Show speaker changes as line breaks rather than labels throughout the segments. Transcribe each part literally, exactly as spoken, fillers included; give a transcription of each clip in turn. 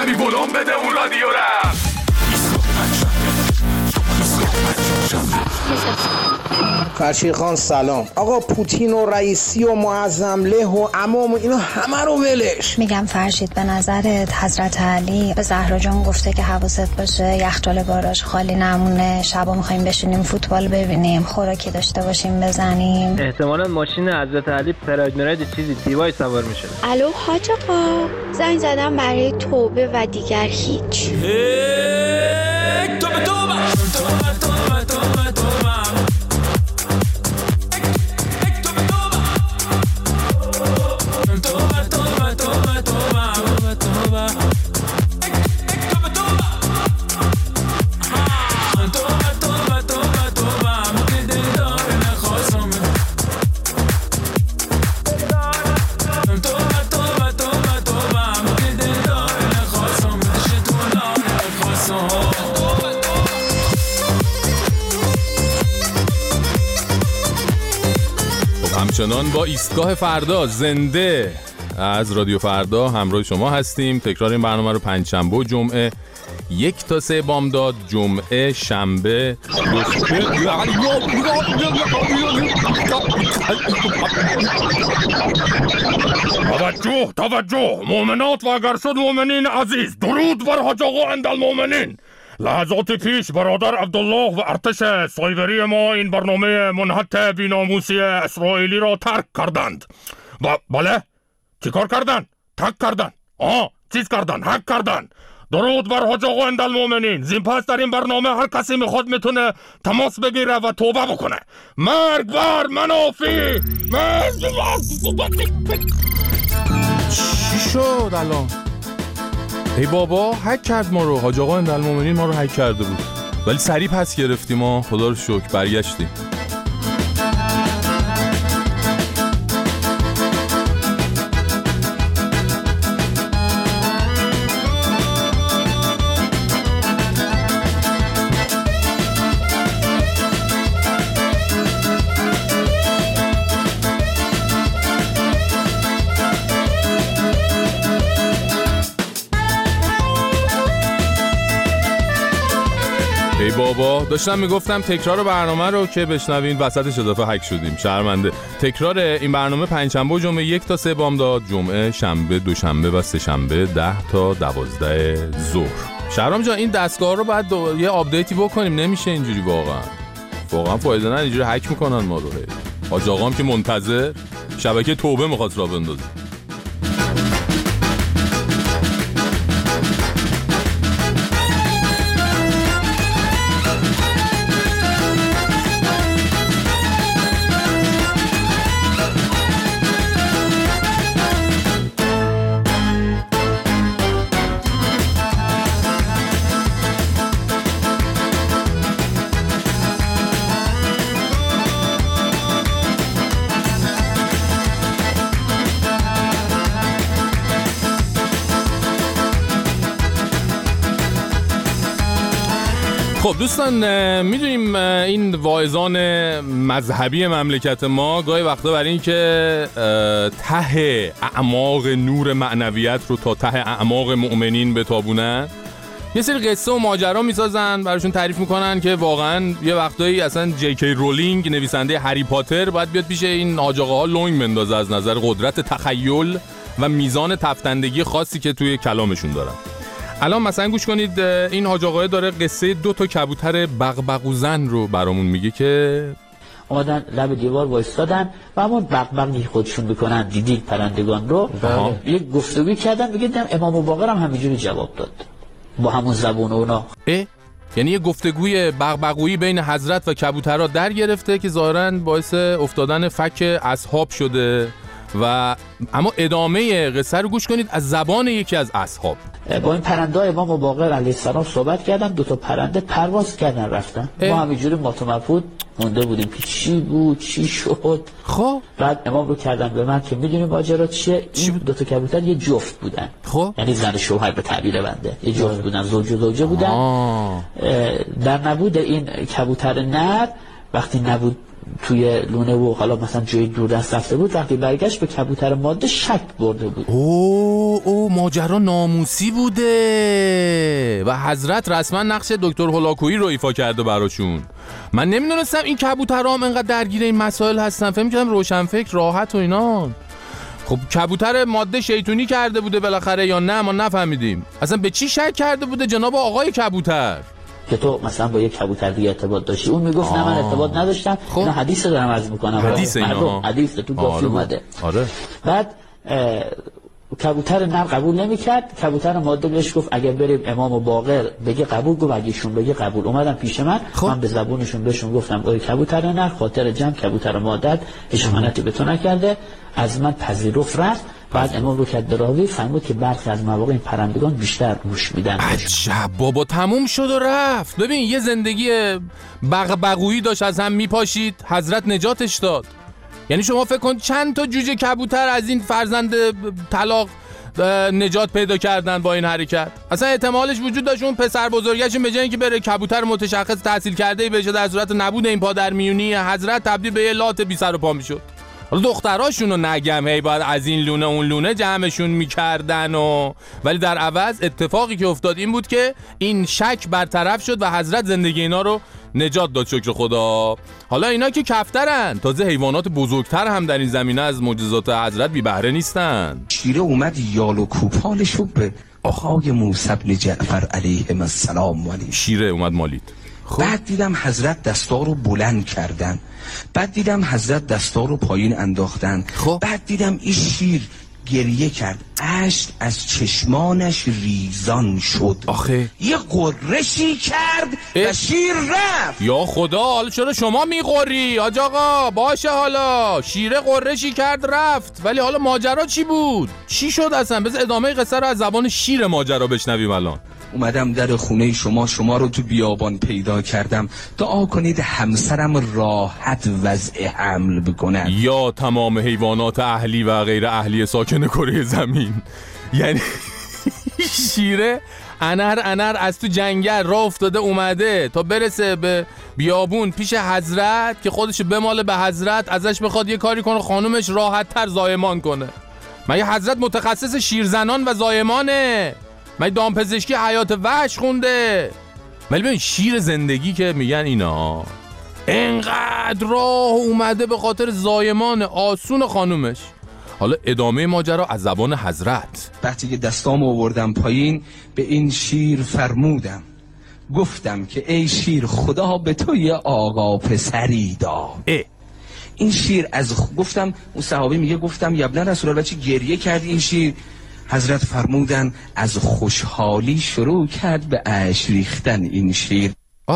کمی ولوم بده اون رادیو را.
فرشید خان سلام. آقا پوتین و رئیسی و معظم له و عمام و اینا همه رو ولش.
میگم فرشید به نظرت حضرت علی به زهرا جان گفته که حواست باشه یخچال گاراژ خالی نمونه، شبا میخوایم بشینیم فوتبال ببینیم، خوراکی داشته باشیم بزنیم؟
احتمالاً ماشین حضرت علی پراید مرید چیزی دیوای سوار میشه.
الو حاج آقا، زنگ زدم برای توبه و دیگر هیچ.
توبه توبه توبه توبه توبه توبه
همچنان با ایستگاه فردا زنده از رادیو فردا همراه شما هستیم. تکرار این برنامه رو پنجشنبه و جمعه یک تا سه بامداد، جمعه شنبه
توجه توجه مؤمنات و اگر شد مؤمنین عزیز، درود بر حاج آقا اندالمؤمنین. لحظات پیش برادر عبدالله و ارتش سایبری ما این برنامه منحط بی‌ناموسی اسرائیلی را ترک کردند. ب- بله؟ چی کار کردن؟ ترک کردن؟ آه چیز کردن؟ حق کردن. درود بر حاج آقا اندالمؤمنین. زین پس در این برنامه هر کسی میخواد میتونه تماس بگیره و توبه بکنه. مرگ بر منافی.
چی شد الان؟ ای بابا هک کرد ما رو. حاج آقا اندالمؤمنین ما رو هک کرده بود، ولی سریع پس گرفتیم. ما خدا رو شکر برگشتیم. ای بابا داشتم میگفتم تکرار برنامه رو که بشنوین وسطش اضافه هک شدیم، شرمنده. تکرار این برنامه پنجشنبه و جمعه یک تا سه بامداد، جمعه شنبه دوشنبه و سه شنبه ده تا دوازده ظهر. شهرام جان این دستگاه رو باید دو... یه آپدیتی بکنیم، نمیشه اینجوری واقعا. واقعا فایده نه اینجوری هک میکنن ما رو. حاج آقام که منتظر شبکه توبه میخواد را بندازه. خب دوستان میدونیم این واعظان مذهبی مملکت ما گاهی وقتا برای این که ته اعماق نور معنویت رو تا ته اعماق مؤمنین بتابونن یه سری قصه و ماجرا میسازن، براشون تعریف میکنن که واقعا یه وقتایی اصلا جی کی رولینگ نویسنده هری پاتر باید بیاد پیش این حاج آقاها لنگ بندازه از نظر قدرت تخیل و میزان تفتندگی خاصی که توی کلامشون دارن. الان مثلا گوش کنید، این حاج آقا داره قصه دو تا کبوتر بغبغوزن رو برامون میگه که
اومدن لب دیوار وایستادن و همون بغبغی خودشون میکنن، دیدید پرندگان رو. یک گفتگوی کردن، میگه امام باقر هم همینجوری جواب داد با همون زبون اونا.
اه؟ یعنی یه گفتگوی بغبغویی بین حضرت و کبوترها در گرفته که ظاهراً باعث افتادن فک اصحاب شده و اما ادامه قصه رو گوش کنید از زبان یکی از اصحاب.
با این پرنده های امام باقر علیه السلام صحبت کردن، دو تا پرنده پرواز کردن رفتن. ما همینجوری ماتومفود مونده بودیم که چی بود چی شد.
خب
بعد امام رو کردن به من که میدونی ماجرا چیه. این دو تا کبوتر یه جفت بودن.
خب
یعنی زن شوهر به تعبیر بنده یه جفت بودن، زوج و زوجه بودن. در نبود این کبوتر نر وقتی نبود توی لونه و حالا مثلا جای دوردست رفته بود، وقتی برگشت به کبوتر ماده شک برده بود.
او او ماجرا ناموسی بوده و حضرت رسما نقش دکتر هولاکویی رو ایفا کرده براشون. من نمیدونستم این کبوترها هم انقدر درگیر این مسائل هستن، فکر می‌کردم روشنفکر راحت و اینا. خب کبوتر ماده شیطونی کرده بوده بالاخره یا نه؟ ما نفهمیدیم اصلا به چی شک کرده بوده جناب آقای کبوتر
که تو مثلا با یک کبوتر دیگه ارتباط داشتی. اون میگفت نه من ارتباط نداشتم.
خب.
نه حدیث دارم عرض میکنم،
حدیث اینا
حدیث تو گفتی اومده.
آره.
بعد کبوتر نر قبول نمیکرد، کبوتر ماده بهش گفت اگه بریم امام باقر بگه قبول، گفت اگه ایشون بگه قبول. اومدن پیش من، خب. من به زبونشون بهشون گفتم اوی کبوتر نر خاطر جمع کبوتر ماده اشمانتی به تو نکرده، از من پذیرفت رفت. بعد امام رو کرد دراوی فرمود که برخی از مواقع این پرندگان بیشتر گوش میدن.
عجب بابا، تموم شد و رفت. ببین یه زندگی بغبغویی داشت از هم میپاشید، حضرت نجاتش داد. یعنی شما فکر کن چند تا جوجه کبوتر از این فرزند طلاق نجات پیدا کردن با این حرکت. اصلا احتمالش وجود داشت اون پسر بزرگشون به جای اینکه بره کبوتر متشخص تحصیل کرده بشه، در صورت نبود این پادرمیونی حضرت تبدیل به یه لات بی سر و پا میشد. حالا دختراشونو نگم هی باید از این لونه اون لونه جمعشون میکردن و ولی در عوض اتفاقی که افتاد این بود که این شک برطرف شد و حضرت زندگی اینا رو نجات داد، شکر خدا. حالا اینا که کفترن، تازه حیوانات بزرگتر هم در این زمینه از معجزات حضرت بی بهره نیستن.
شیره اومد یال و کوپالشو به آقای موسی بن جعفر علیه السلام مالید.
شیره اومد مالید.
خب. بعد دیدم حضرت دستا رو بلند کردن، بعد دیدم حضرت دستا رو پایین انداختن.
خب.
بعد دیدم این شیر گریه کرد، اشک از چشمانش ریزان شد.
آخه
یه قرشی کرد اه؟ و شیر رفت.
یا خدا، حالا چرا شما میقری حاج آقا؟ باشه حالا شیره قرشی کرد رفت، ولی حالا ماجرا چی بود؟ چی شد اصلا؟ بذار ادامه قصه رو از زبان شیر ماجرا بشنویم. الان
اومدم در خونه شما شما رو تو بیابان پیدا کردم، دعا کنید همسرم راحت وضع حمل بکنن.
یا تمام حیوانات اهلی و غیر اهلی ساکن کره زمین. یعنی شیره انر انر از تو جنگل راه افتاده اومده تا برسه به بیابون پیش حضرت که خودش بماله به حضرت، ازش بخواد یه کاری کنه خانومش راحت تر زایمان کنه. مگه حضرت متخصص شیرزنان و زایمانه؟ من دامپزشکی حیات وحش خونده؟ ولی ببین شیر زندگی که میگن اینا انقدر راه اومده به خاطر زایمان آسون خانومش. حالا ادامه ماجرا از زبان حضرت.
وقتی که دستام آوردم پایین به این شیر فرمودم، گفتم که ای شیر خدا به تو یه آقا پسری داد.
اه.
این شیر از خ... گفتم اون صحابی میگه گفتم یبنه رسول الله چی گریه کرد این شیر؟ حضرت فرمودن از خوشحالی شروع کرد به اشک ریختن این شیر.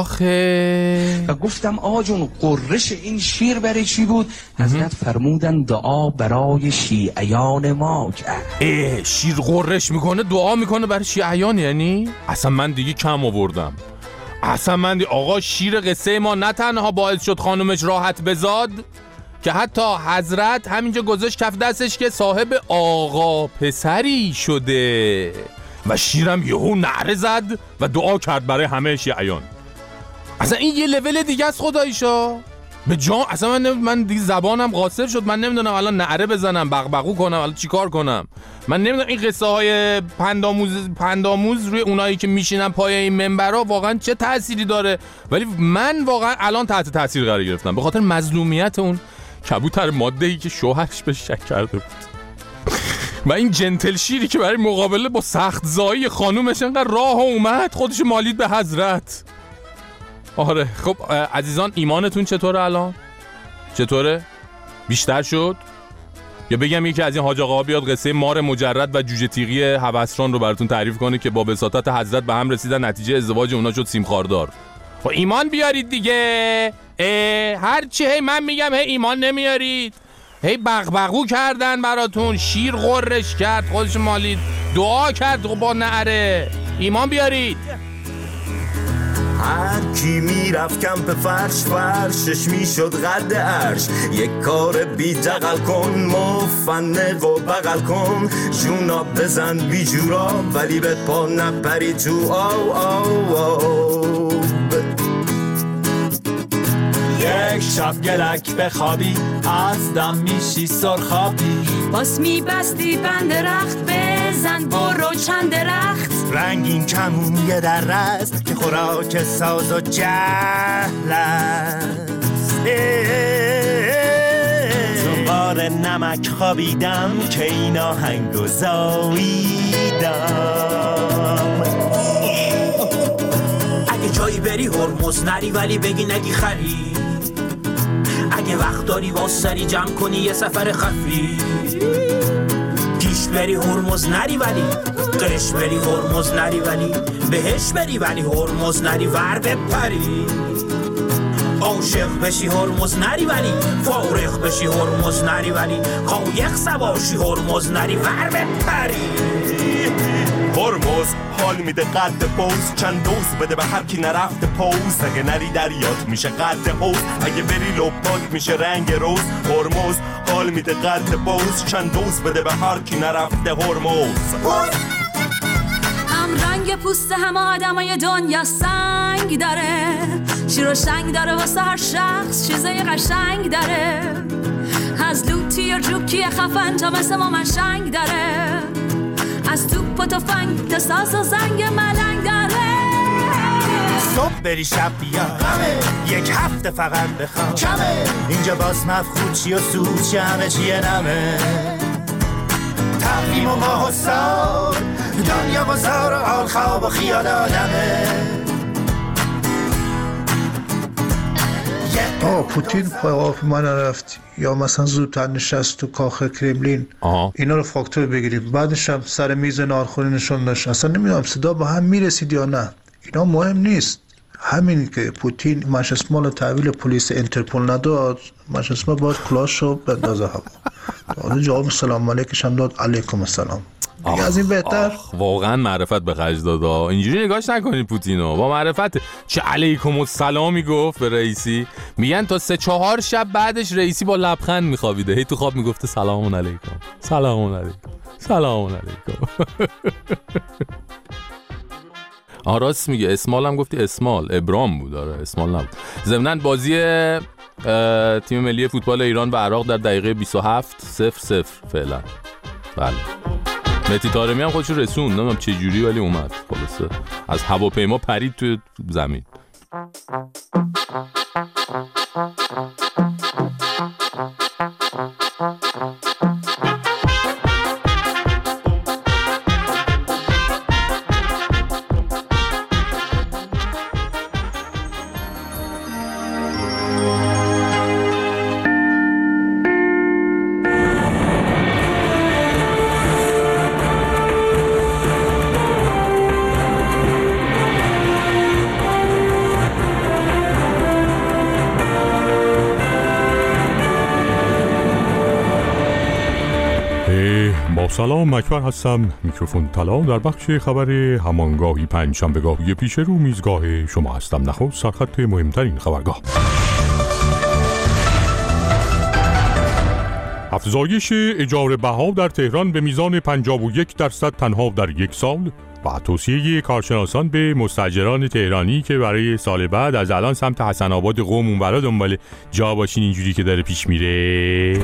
آخه
و گفتم آقا جون قرش این شیر برای چی بود؟ حضرت فرمودن دعا برای شیعیان ما کرد.
اه شیر قرش میکنه دعا میکنه برای شیعیان؟ یعنی اصلا من دیگه کم آوردم. اصلا من دیگه آقا شیر قصه ما نه تنها باعث شد خانومش راحت بزاد که حتی حضرت همینجا گذاشت کف دستش که صاحب آقا پسری شده و شیرم یهو نعره زد و دعا کرد برای همه شیعیان. اصلا این یه لول دیگه است خداییشا به جان. اصلا من من دیگه زبانم قاصر شد، من نمیدونم الان نعره بزنم بغبغو کنم الان چیکار کنم. من نمیدونم این قصه های پنداموز پنداموز روی اونایی که میشینن پای این منبرها واقعا چه تأثیری داره، ولی من واقعا الان تحت تاثیر قرار گرفتم به خاطر مظلومیت اون کبوتر ماده‌ای که شوهرش به شک کرده بود و این جنتل شیری که برای مقابله با سخت زایی خانومش انقدر راه اومد خودش مالید به حضرت. آره خب عزیزان ایمانتون چطوره الان؟ چطوره؟ بیشتر شد؟ یا بگم یکی از این حاج آقاها بیاد قصه مار مجرد و جوجه تیغی هوسران رو براتون تعریف کنه که با بساطت حضرت به هم رسیدن، نتیجه ازدواج اونا شد سیم خاردار. خب ایمان بیارید دیگه. هر چی هی من میگم هی ایمان نمیارید، هی بغبغو کردن براتون، شیر غرش کرد خودش مالید، دعا کرد با نعره. ایمان بیارید.
هر کی میرفت کمپ فرش فرشش میشد قد عرش. یک کار بی دقل کن مفنق و بغل کن، جونا بزن بی جورا ولی به پا نپری تو. آو آو آو
یک شب گلک بخوابی از دم میشی سرخابی
باز میبستی بند رخت بزن برو چند درخت
رنگین کمون یه در رست که خوراک ساز و جهل است تو بار نمک خوابیدم که این آهنگو زاییدم
اگه جایی بری هرمز نری ولی بگی نگی خری اگه وقت داری واسری جمع کنی یه سفر خفی پیش بری هرمز نری ولی قش بری هرمز نری ولی بهش بری ولی هرمز نری ور بپری عاشق بشی هرمز نری ولی فارغ بشی هرمز نری ولی قایق سواشی هرمز نری ور بپری
هرمز حال میده قد پوز چند دوز بده به هر کی نرفته پوز اگه نری دریات میشه قد حوز اگه بری لپات میشه رنگ روز هرمز حال میده قد پوز چند دوز بده به هر کی نرفته هرمز
هم رنگ پوست همه آدمای دنیا سنگ داره شیر و شنگ داره واسه هر شخص چیزای قشنگ داره از لوتی یا جوکی خفن تا مثل ما من شنگ داره از توپ و تفنگ تا ساز و زنگ ملنگ داره
صبح بری شب بیا یک هفته فقط بخواب کمه اینجا باز مفخود چی و سود چی همه چیه نمه تقویم و ماه و سال دنیا و زار و حال خواب و خیال آدمه
آه پوتین پایگاه من رفت یا مثلا زودتر نشست تو کاخ کرملین آه. اینا رو فاکتور بگیریم بعدش هم سر میز نارخوری نشون داشت اصلا نمیدونم صدا با هم میرسید یا نه اینا مهم نیست همین که پوتین مشسمال تحویل پلیس انترپول نداد مشسمال باید کلاشو بندازه هوا حالا جواب سلام علیکش هم داد علیکم السلام از این بهتر
واقعا معرفت به خرج داد اینجوری نگاش نکنید پوتینو با معرفت چه علیکم السلامی گفت به رئیسی میگن تا سه چهار شب بعدش رئیسی با لبخند میخوابیده هی تو خواب میگفته سلام علیکم سلام علیکم سلام علیکم آه راست میگه اسمال هم گفتی اسمال ابرام بود آره اسمال نبود ضمناً بازی تیم ملی فوتبال ایران و عراق در دقیقه بیست و هفت صفر صفر فعلا بله مهدی طارمی هم خودشو رسوند نمیدونم چه جوری ولی اومد خلاصه از هواپیما پرید توی زمین
سلام اکبر هستم میکروفون طلا در بخش خبر همانگاهی پنجشنبهگاهی پیش رو میزگاه شما هستم نخست سرخط مهمترین خبرگاه افزایش اجاره بها در تهران به میزان پنجاه و یک درصد تنها در یک سال و توصیه کارشناسان به مستاجران تهرانی که برای سال بعد از الان سمت حسن آباد قم اونورا دنبال جا باشین اینجوری که داره پیش میره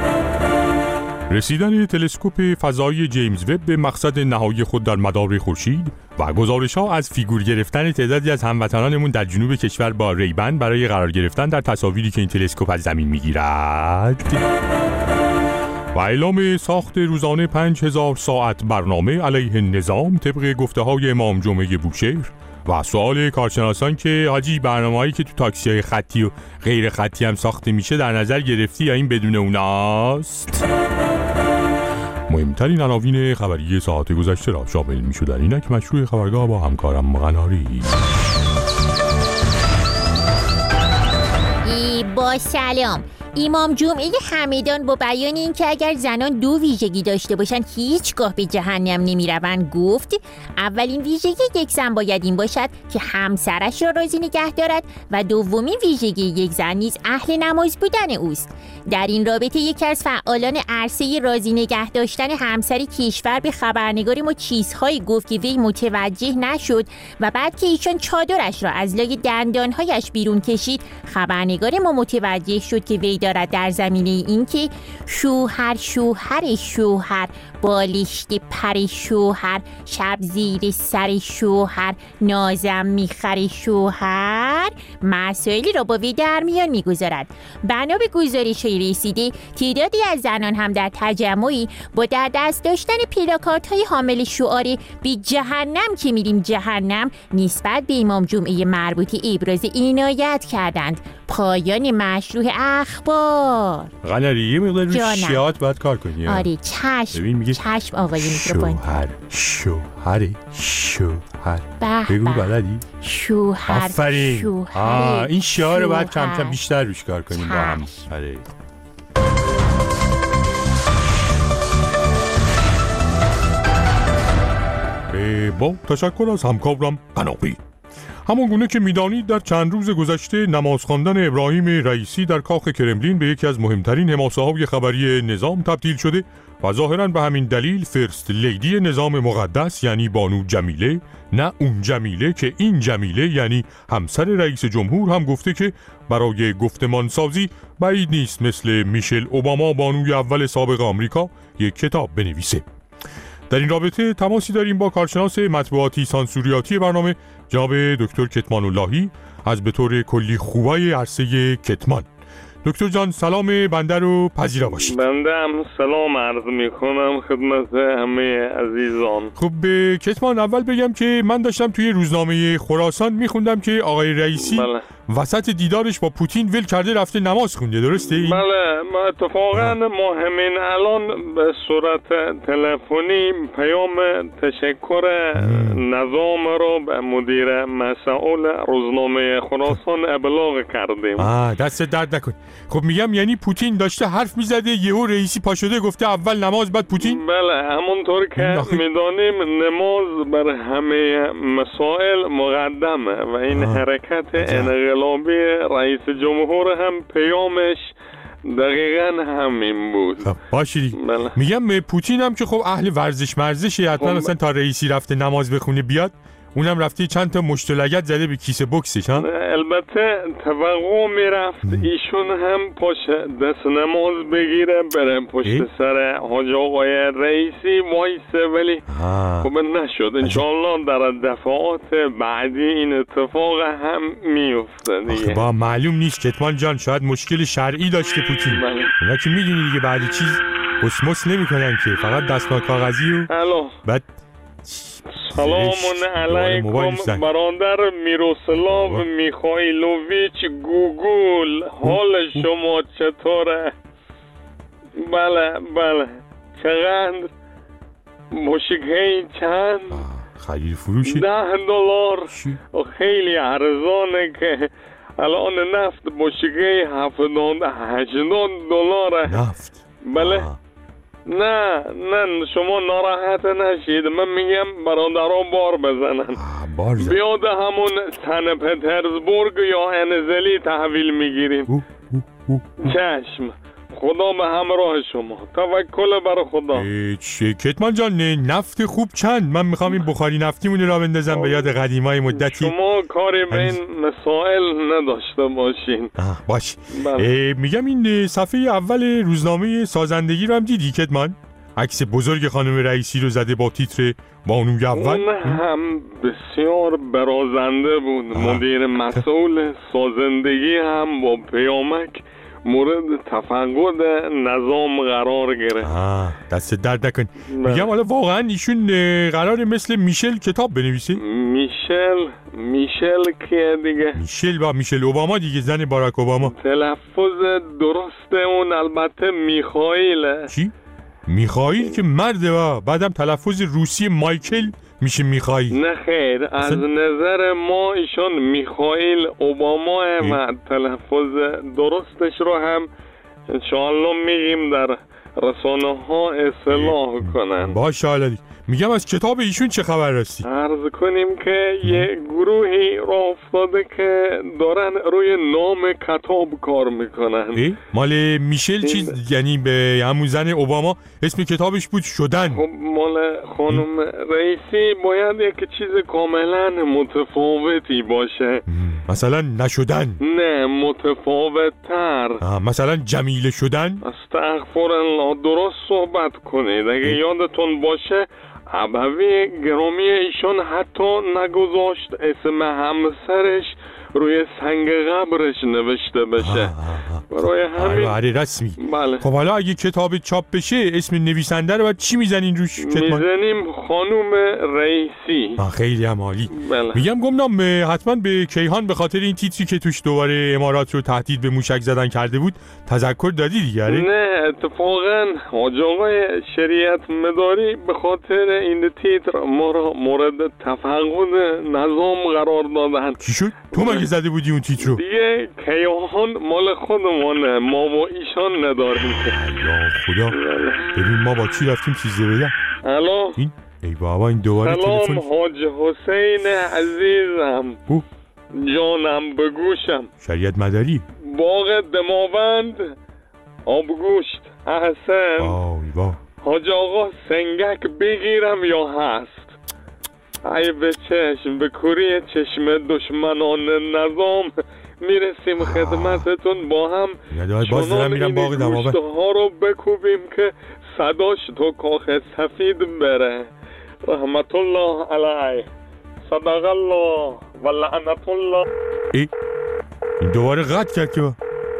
رسیدن تلسکوپ فضایی جیمز وب به مقصد نهایی خود در مدار خورشید و گزارش‌ها از فیگور گرفتن تعدادی از هموطنانمون در جنوب کشور با ریبن برای قرار گرفتن در تصاویری که این تلسکوپ از زمین می‌گیرد و اعلام ساخت روزانه پنج هزار ساعت برنامه علیه نظام طبق گفته‌های امام جمعه بوشهر و سوال کارشناسان که حاجی برنامه‌هایی که تو تاکسی‌های خطی و غیر خطی هم ساخته میشه در نظر گرفتی یا این بدون اوناست مهمترین عناوین خبری ساعت گذشته را شامل می‌شدن اینک مشروع خبرگاه با همکارم قناری
با سلام امام جمعه همدان با بیان اینکه اگر زنان دو ویژگی داشته باشند هیچگاه به جهنم نمیروند گفت اولین ویژگی یک زن باید این باشد که همسرش را راضی نگه دارد و دومین ویژگی یک زن نیز اهل نماز بودن اوست. در این رابطه یکی از فعالان عرصه راضی نگه داشتن همسر کشور به خبرنگار ما چیزهایی گفت که وی متوجه نشد و بعد که ایشان چادرش را از لای دندانهایش بیرون کشید خبرنگار ما متوجه شد که وی دارد در زمینه این که شوهر شوهر شوهر بالشت پر شوهر شب زیر سر شوهر نازم میخر شوهر مسائلی را با وی در میان میگذارد. بنا به گزارش های رسیده تعدادی از زنان هم در تجمعی با در دست داشتن پلاکارت های حامل شعار بی جهنم که میریم جهنم نسبت به امام جمعه مربوطه ابراز عنایت کردند. پایان مشروع اخبار.
قناری یه مقدار روی شیعات باید کار کنی.
آره چشم.
ببین میگه
چشم آقای میکروفون.
شوهر شوهر شوهر بگو بلدی؟
شوهر
آفرین.
شوهر
آه این شعار رو باید کم کم
شوهر.
بیشتر روش کار کنیم با هم. آره. با تشکر از همکارم قناقی. همان گونه که میدانید در چند روز گذشته نماز خواندن ابراهیم رئیسی در کاخ کرملین به یکی از مهمترین حماسه‌های خبری نظام تبدیل شده و ظاهراً به همین دلیل فرست لیدی نظام مقدس یعنی بانو جمیله، نه اون جمیله که این جمیله یعنی همسر رئیس جمهور هم گفته که برای گفتمان سازی بعید نیست مثل میشل اوباما بانوی اول سابق آمریکا یک کتاب بنویسه. در این رابطه تماسی داریم با کارشناس مطبوعاتی سانسوریاتی برنامه جناب دکتر کتمان اللهی از به طور کلی خوبای عرصه کتمان. دکتر جان سلام بنده رو پذیرا باشید.
بنده هم سلام عرض می کنم خدمت همه عزیزان.
خب به کتمان اول بگم که من داشتم توی روزنامه خراسان میخوندم که آقای رئیسی بله. وسط دیدارش با پوتین ول کرده رفته نماز خونده، درسته این؟
بله ما اتفاقا ما همین الان به صورت تلفنی پیام تشکر نظام رو به مدیر مسئول روزنامه خراسان ابلاغ کردیم.
آه دست درد نکن. خب میگم یعنی پوتین داشته حرف میزده یهو رئیسی پا شده گفته اول نماز بعد پوتین؟
بله همونطور که میدانیم نماز بر همه مسائل مقدمه و این حرکت انقلابی رئیس جمهور هم پیامش دقیقاً همین بود.
خب باشی بله. میگم پوتین هم که خب اهل ورزش مرزشه حتما مثلا تا رئیسی رفته نماز بخونه بیاد اونم رفته چند تا مشت و لگد زده به کیسه بوکسش ها؟
البته توقع میرفت ایشون هم پشت دست نماز بگیره بره پشت سر حاج آقای رئیسی وایسه ولی خب نشد. انشاءالله در دفعات بعدی این اتفاق هم میفته دیگه.
با معلوم نیست کتمان جان شاید مشکل شرعی داشته پوتین. اونا که میدونی دیگه بعدی چیز اسموس نمی کنن که فقط دستمال کاغذی و
الو.
بعد
سلام علیکم برادر میروسلاو میخایلوویچ گوگل حال شما چطوره؟ بله بله چقدر مشکهی چند؟
خیلی فروشی؟
ده دلار خیلی ارزانه که الان نفت مشکهی هفتاد هشتاد دلاره.
نفت؟
بله آه. نه نه شما ناراحت نشید من میگم برادران بار بزنن
بار زن.
بیاد همون سن پترزبورگ یا انزلی تحویل میگیریم. چشم خدا به همراه شما توکل بر خدا.
کتمان جان نفت خوب چند؟ من میخوام این بخاری نفتیمونه را بندازم به یاد قدیمای مدتی.
شما کاری به این مسائل نداشته باشین.
باش میگم این صفحه اول روزنامه سازندگی رو هم دیدی کتمان؟ عکس بزرگ خانم رئیسی رو زده با تیتر بانوی اول.
اون هم بسیار برازنده بود. مدیر مسئول سازندگی هم با پیامک مورد تفقد نظام قرار گرفت.
آه دست درد نکن. میگم حالا واقعا ایشون قرار مثل میشل کتاب بنویسه؟
میشل میشل که دیگه
میشل با میشل اوباما دیگه زن باراک اوباما.
تلفظ درسته اون البته میخائیله.
چی؟ میخائیل که مرده با بعدم تلفظ روسی مایکل میشه میخائیل.
نه خیر از نظر ما ایشون میخائیل اوباما و تلفظ درستش رو هم انشاءالله میگیم در رسانه ها اصلاح کنن.
باشه حالا میگم از کتاب ایشون چه خبر راستی؟
عرض کنیم که یه گروهی را افتاده که دارن روی نام کتاب کار میکنن.
مال میشل چیز یعنی به همون زن اوباما اسم کتابش بود شدن.
خب مال خانم رئیسی باید یک چیز کاملا متفاوتی باشه.
مثلا نشدن؟
نه متفاوت تر.
مثلا جمیله شدن؟
استغفر الله، درست صحبت کنید. اگه یادتون باشه ابوی گرامی ایشون حتی نگذاشت اسم همسرش روی سنگ قبرش نوشته بشه. برای همین
آره رسمی.
بله.
خب حالا اگه کتاب چاپ بشه اسم نویسنده رو بعد چی میزنین روش؟
میزنیم خانوم رئیسی.
خیلی هم عالی.
بله.
میگم گمنام حتما به کیهان به خاطر این تیتری که توش دوباره امارات رو تهدید به موشک زدن کرده بود تذکر دادی دیگه؟
نه اتفاقا حاج آقای شریعت مداری به خاطر این تیتر ما را مورد تفقد نظام قرار دادن.
چی شد؟ تو مگه زده بودی اون تیتر رو؟
دیگه کیهان مال خودمونه، ما با ایشان نداریم.
یا خدا ببین ما با چی رفتیم چیزی بگم.
الو
این ای بابا این دوباره
تلفن.
سلام
حاج حسین عزیزم.
او
جانم بگوشم.
شریعت مداری
باغ دماوند آبگوشت احسن.
وای وای
حاج آقا سنگک بگیرم یا هست؟ ای به چشم به کوری چشم دشمنان نظام میرسیم خدمتتون با هم.
باز دارم میرم باغ دماوند.
گوشت ها رو بکوبیم که صداش تو کاخ سفید بره. رحمت الله علیه، صدق الله و لعنت الله.
ای این دوباره قطع کرد که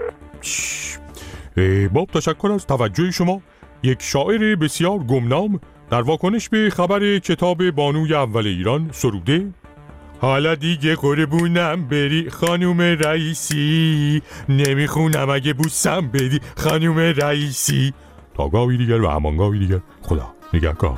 با تشکر از توجه شما. یک شاعر بسیار گمنام در واکنش به خبر کتاب بانوی اول ایران سروده: حالا دیگه قربونم بری خانوم رئیسی، نمیخونم اگه بوسم بدی خانوم رئیسی. تا گاهی دیگر و همانگاهی دیگر، خدا نگهدار.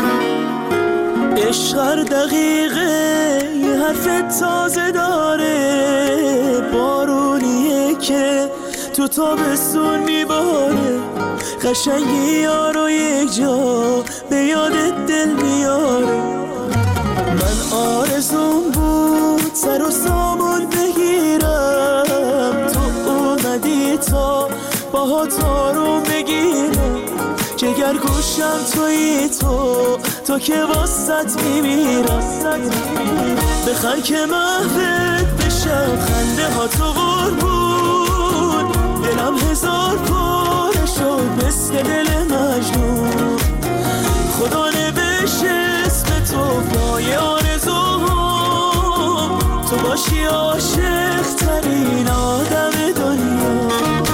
عشق هر دقیقه یه حرف تازه داره، بارونیه که تو تابستون میباره، قشنگی یارو یک جا به یادت دل میاره. من آرزون بود سر و سامون بگیرم، تو اومدی تا باهات آروم بگیرم، جگر گوشم تویی تو تو که واسط میمیرم. بخن که محبت بشم خنده ها تو قربون، دلم هزار پاره شد مثل دل مجنون. خدا نوشت اسم تو پای آرزوها، تو باشی عاشق ترین آدم دنیا.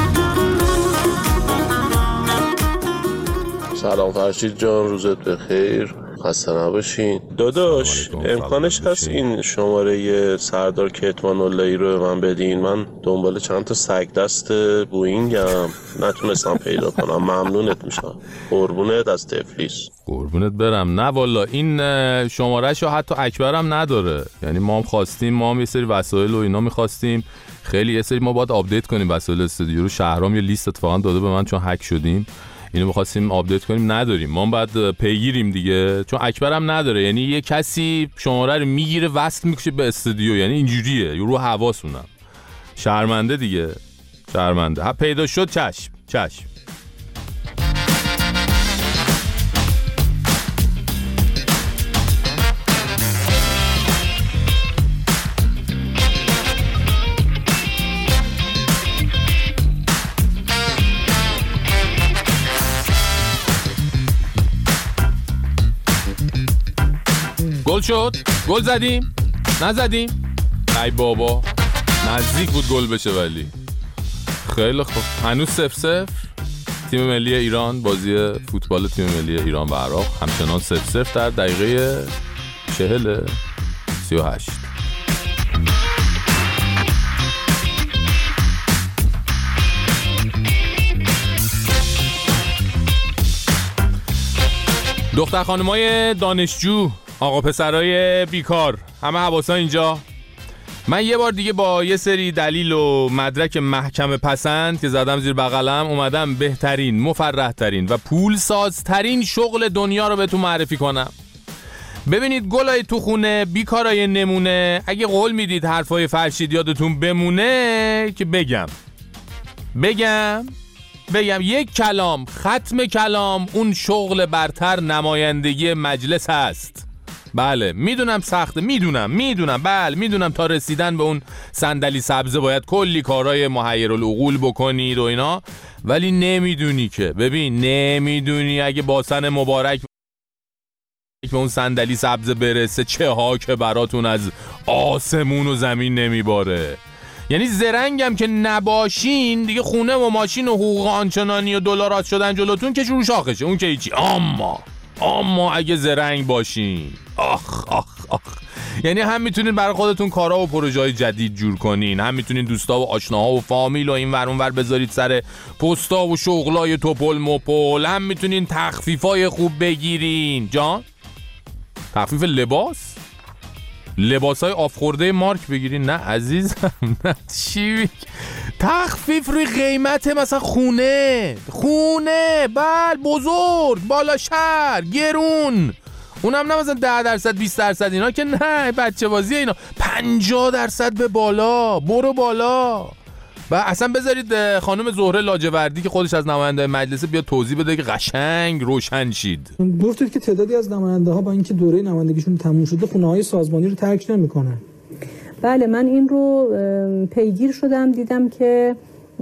سلام فرشید جان، روزت بخیر، خسته نباشین. داداش امکانش هست این شماره سردار کتمان اللهی رو به من بدین؟ من دنبال چند تا سگ دست بوینگم نتونستم پیدا کنم. ممنونت میشم. قربونت از تفلیس.
قربونت برم. نه والا این شماره شو حتی اکبرم نداره. یعنی ما هم خواستیم، ما هم یه سری وسایل و اینا میخواستیم، خیلی یه سری ما باید آپدیت کنیم وسایل استودیو رو. شهرام یه لیست اتفاقا داده به من چون هک شدیم، اینو می‌خواستیم آپدیت کنیم نداریم. ما بعد پیگیریم دیگه، چون اکبر هم نداره. یعنی یه کسی شماره رو میگیره وصل میکشه به استودیو، یعنی اینجوریه رو حواسونم. شرمنده دیگه، شرمنده. ها پیدا شد، چشم چشم. گل شد؟ گل زدیم؟ نزدیم؟ ای بابا نزدیک بود گل بشه ولی. خیلی خوب. هنوز صفر صفر. تیم ملی ایران، بازی فوتبال تیم ملی ایران و عراق همچنان صفر صفر در دقیقه چهل سی و هشت. دختر خانمای دانشجو، آقا پسرای بیکار، همه حواسا اینجا. من یه بار دیگه با یه سری دلیل و مدرک محکم پسند که زدم زیر بغلم اومدم بهترین، مفرحترین و پولسازترین شغل دنیا رو بهتون معرفی کنم. ببینید گلای تو خونه، بیکارای نمونه، اگه قول میدید حرفای فرشید یادتون بمونه که بگم بگم بگم یک کلام، ختم کلام، اون شغل برتر نمایندگی مجلس هست. بله میدونم سخته، میدونم میدونم بله میدونم تا رسیدن به اون صندلی سبزه باید کلی کارهای محیرالعقول بکنید و اینا، ولی نمیدونی که، ببین نمیدونی اگه باسن مبارک به اون صندلی سبزه برسه چه ها که براتون از آسمون و زمین نمیباره. یعنی زرنگم که نباشین دیگه خونه و ماشین و حقوق آنچنانی و دلارات شدن جلوتون که شروع شاخشه، اون که هیچی. اما اما اگه زرنگ باشین، آخ آخ آخ، یعنی هم میتونین برای خودتون کارا و پروژه‌های جدید جور کنین، هم میتونین دوستا و آشناها و فامیل و این ور اون ور بذارید سر پستا و شغلای توپل مپل، هم میتونین تخفیفای خوب بگیرین. جان تخفیف لباس؟ لباسای آفخورده مارک بگیرین؟ نه عزیزم، نه. چی تخفیف روی قیمت مثلا خونه خونه بل بزرگ بالا شهر گرون، اونم نه مثلا ده درصد بیست درصد اینا که نه، بچه بازی اینا. پنجاه درصد به بالا، برو بالا. و اصلا بذارید خانم زهره لاجوردی که خودش از نماینده مجلس بیا توضیح بده که قشنگ روشن شید.
گفتید که تعدادی از نماینده ها با اینکه دوره نمایندگیشون تموم شده خونه های سازمانی رو ترک نمیکنن.
بله من این رو پیگیر شدم، دیدم که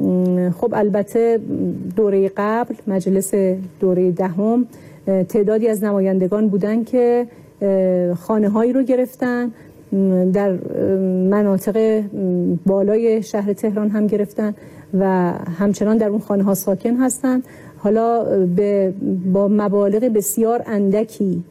خب البته دوره قبل مجلس دوره دهم تعدادی از نمایندگان بودن که خانه هایی رو گرفتن، در مناطق بالای شهر تهران هم گرفتن و همچنان در اون خانه ها ساکن هستن. حالا به با مبالغ بسیار اندکی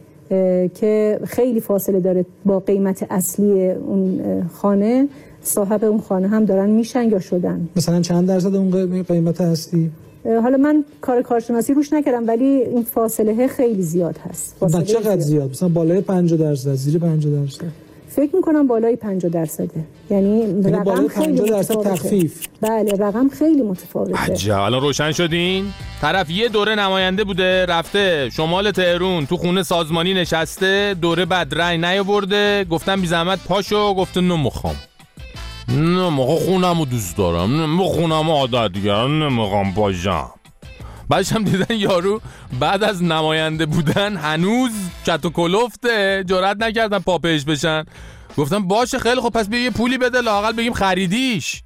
که خیلی فاصله داره با قیمت اصلی اون خانه، صاحب اون خانه هم دارن میشن یا شدن.
مثلا چند درصد اون قیمت اصلی؟
حالا من کار کارشناسی روش نکردم ولی این فاصله خیلی زیاد هست.
نه چقدر زیاد؟ مثلا بالای پنجاه درصد، زیر پنجاه درصد؟
فکر میکنم بالای پنجاه درصده. یعنی رقم خیلی متفاوته.
تخفیف.
بله رقم خیلی متفاوته.
عجب. الان روشن شدین؟ طرف یه دوره نماینده بوده رفته شمال تهران تو خونه سازمانی نشسته، دوره بعد رای نیاورده، گفتم بی زحمت پاشو، گفته نمیخوام نمیخوام خونمو دوست دارم، نمیخوام خونمو عادت دیگرم، نمیخوام پاشم. بعدش هم دیدن یارو بعد از نماینده بودن هنوز چت و کلفته، جرئت نکردن پا پیش بشن. گفتن باشه خیلی خب پس بیا یه پولی بده لااقل بگیم خریدیش.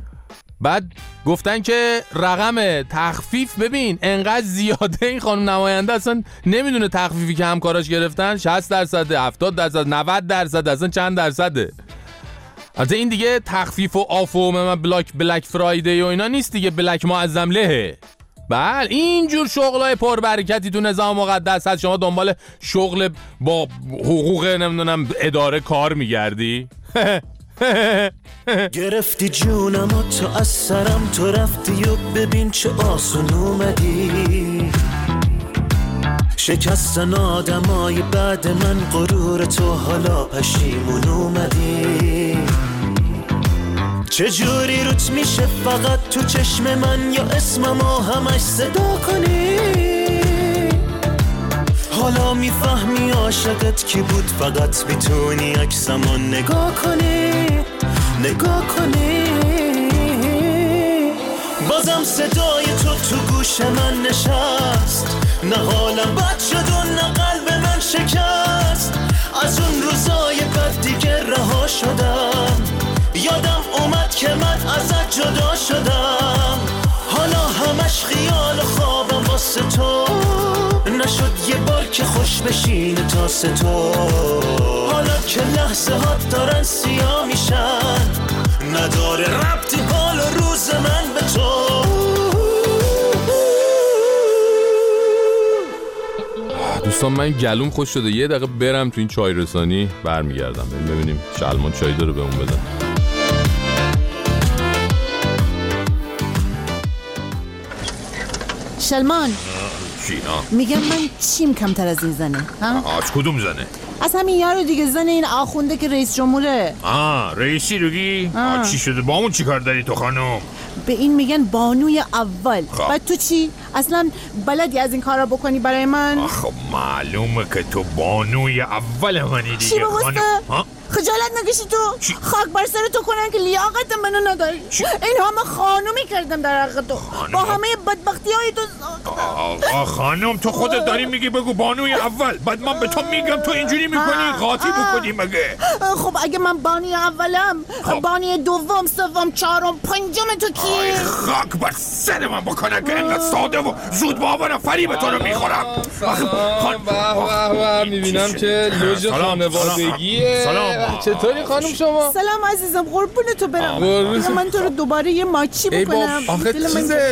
بعد گفتن که رقم تخفیف ببین انقدر زیاده، این خانم نماینده اصلا نمیدونه تخفیفی که همکاراش گرفتن شصت درصد، هفتاد درصد، نود درصد، اصلا چند درصده. البته این دیگه تخفیف و آف و بلاک بلک فرایدی و اینا نیست دیگه، بلک معظم لهه. بله اینجور شغلای پربرکتی تو نظام مقدس هست. شما دنبال شغل با حقوق نمیدونم اداره کار میگردی؟
گرفتی جونم و تو از سرم تو رفتی و ببین چه آسون اومدی، شکستن آدمای بعد من غرور تو حالا پشیمون اومدی. چجوری روت میشه فقط تو چشم من یا اسممو همش صدا کنی؟ حالا میفهمی عاشقت کی بود، فقط میتونی عکسمو نگاه کنی نگاه کنی. بازم صدای تو تو گوش من نشست، نه حالم بد شد و نه قلب من شکست. از اون روزای بد دیگه رها شدم، یادم اومد که من ازت جدا شدم. حالا همش خیال و خوابم واسه تو، نشد یه بار که خوش بشینه تاسه تو. حالا که لحظه هات دارن سیاه میشن، نداره ربطی حال و روز من به تو.
دوستان من گلوم خوش شده، یه دقیقه برم تو این چای رسانی برمیگردم ببینیم شلمان چای داره به اون بدن.
سلمان
چی؟
میگم من چیم کمتر از این زنه؟
از کدوم زنه؟
از همین یارو دیگه، زن این آخونده که رئیس جمهوره.
آه رئیسی روگی؟ چی شده با همون چی کار داری تو خانم؟
به این میگن بانوی اول. بعد تو چی؟ اصلا بلدی از این کارا بکنی برای من؟
خب معلومه که تو بانوی اول منی دیگه.
چی بگسته؟ خجالت نکشی تو؟ چی؟ خاک بر سر تو کنن که لیاقت منو نداری. این همه خانومی کردم در حق تو خانم. با همه بدبختی های تو.
آقا خانم تو خودت داری میگی بگو بانوی اول، بعد من به تو میگم تو اینجوری میکنی قاطی بکنی مگه؟
خب اگه من بانوی اولم، خب. بانوی دوم، سوم، چهارم، پنجم تو کی؟
خاک بر سر من بکنن که انقدر ساده و زود باور فریب تو رو میخورم.
میبینم که لوژ خانوادگیه.
سلام.
چطوری خانم شما؟
سلام عزیزم، قربون تو برم. من تو رو دوباره یه ماچی بکنم.
آخه چیزه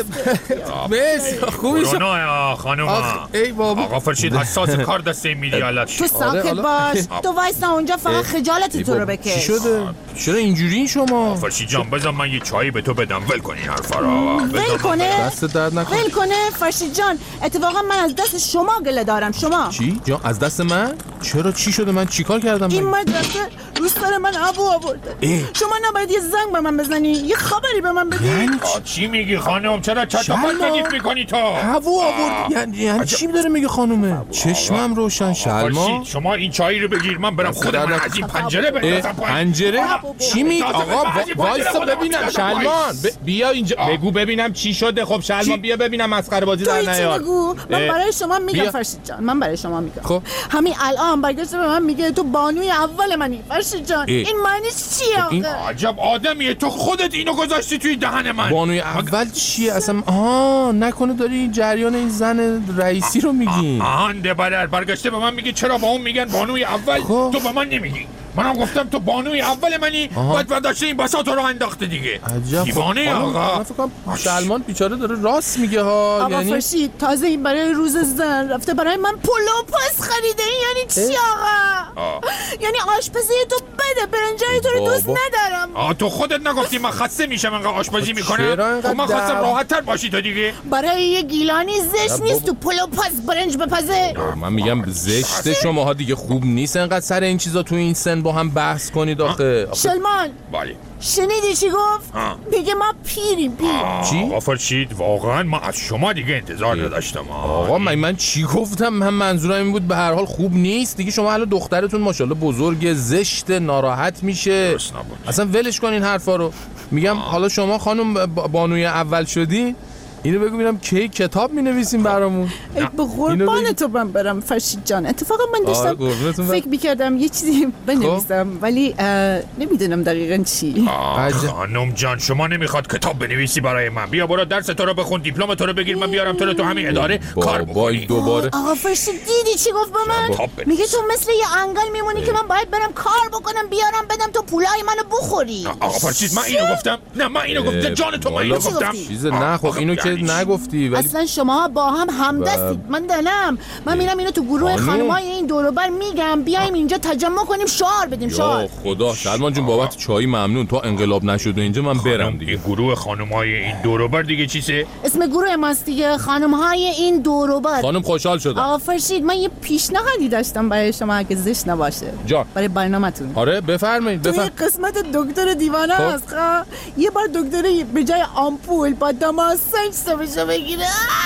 بس خوبی شد
خانم.
ای بابا
آقا فرشید حساس کار دسته میدیالت.
تو ساکت باش. تو وایسا اونجا فقط خجالت تو رو بکش.
چی شده؟ چرا اینجوری شما؟
فرشید جان بذار من یه چایی به تو بدم. ول کن این حرفا رو.
ول کنه؟
دست درد نکنه.
ول کنه فرشید جان. اتفاقا من از دست شما گله دارم. شما
چی؟ جان از دست من؟ چرا چی شده؟ من چیکار کردم؟
این مدرسه روز سر من ابو آورده. شما نباید یه زنگ به من بزنی، یه خبری به من بدی.
یعنی چی میگی خانم؟ چرا چطور تنیف میکنی تو؟
هوا آورد. یعنی یعنی چی داره میگه خانومه؟ چشمم روشن. شلما
شما این چایی رو بگیر من برم خودم از این پنجره بندازم پایین.
پنجره؟ چی میگی آقا؟ وایسا ببینم. شلمان بیا اینجا بگو ببینم چی شده. خب شلمان بیا ببینم مسخره بازی در نیار.
بگو. من برای شما میگم فرشید جان. من برای شما میگم. خب همین الان برگشته به من میگه تو بانوی اول منی. فرشید جان این معنیش چیه آقا؟
عجب آدمیه تو، خودت اینو گذاشتی توی دهن من.
بانوی اول چیه اصلا؟ آها نکنه داری جریان این زن رئیسی رو میگی؟
آهنده برر برگشته به من میگه چرا با اون میگن بانوی اول خب. تو به من نمیگی. منم گفتم تو بانوی اول منی. باید برداشته این بساط رو انداخته دیگه.
عجب
دیوانه آقا.
من فکر کنم سلمان بیچاره داره راست میگه ها.
آقا یعنی فرشید تازه این برای روز زن رفته برای من پلو پاس خریده. این یعنی چی آقا؟ آه. یعنی آشپزی تو بده، برنجای تو رو دوست ندارم.
آه تو خودت نگفتی من خسته میشم انقدر آشپزی میکنم؟ خب من خواستم راحت تر باشی تو دیگه.
برای یه گیلانی زشت نیست تو پلو پاس برنج بپزه.
من میگم زشته شماها دیگه، خوب نیست انقدر سر این چیزا تو این سن با هم بحث کنید آخه.
سلمان
بله
شنیدی چی گفت؟ میگه ما پیریم پیریم.
چی؟
آقا فرشید واقعا ما از شما دیگه انتظار نداشتم.
آقا من من چی گفتم؟ من منظورم این بود به هر حال خوب نیست دیگه. شما الان دخترتون ماشاءالله بزرگه، زشت، ناراحت میشه. اصلا ولش کن این حرفا رو. میگم آه. حالا شما خانم بانوی اول شدی، اینو بگو ببینم کی کتاب می‌نویسیم برامون.
ای به قربان تو من برم فرشید جان. اتفاقا من داشتم فکر می‌کردم یه چیزی بنویسم ولی نمیدونم دقیقاً چی.
خانم جان شما نمیخواد کتاب بنویسی برای من. بیا برو درس تو رو بخون، دیپلم تو رو بگیر، من بیارم تو رو تو همین اداره کار بکنی.
دوباره
آقا فرشید دیدی چی گفت به من؟ میگه تو مثل یه انگل میمونی که من باید برم کار بکنم بیارم بدم تو پولای منو بخوری.
آقا فرشید من اینو گفتم؟ نه من اینو گفتم جان تو من اینو گفتم.
چیز نه خب اینو که نگفتی. ولی
اصلا شما با هم همدستید. من دلم من میرم اینو تو گروه خانمای این دور و بر میگم بیایم اینجا تجمع کنیم شعار بدیم. شعار
خدا. سلمان جون بابت چای ممنون. تا انقلاب نشد اینجا من برم دیگه.
گروه خانمای این دور و بر دیگه چیه؟
اسم گروه ماست دیگه، خانمهای این دور و بر.
خانم خوشحال شدم.
آقا فرشید من یه پیشنهادی داشتم برای شما اگه زشت نباشه.
جان
برای برنامه‌تون.
آره بفرمایید بفرمایید.
تو قسمت دکتر دیوانه است. یه بار دکتر به جای آمپول با دما سنج سبشه بگیره.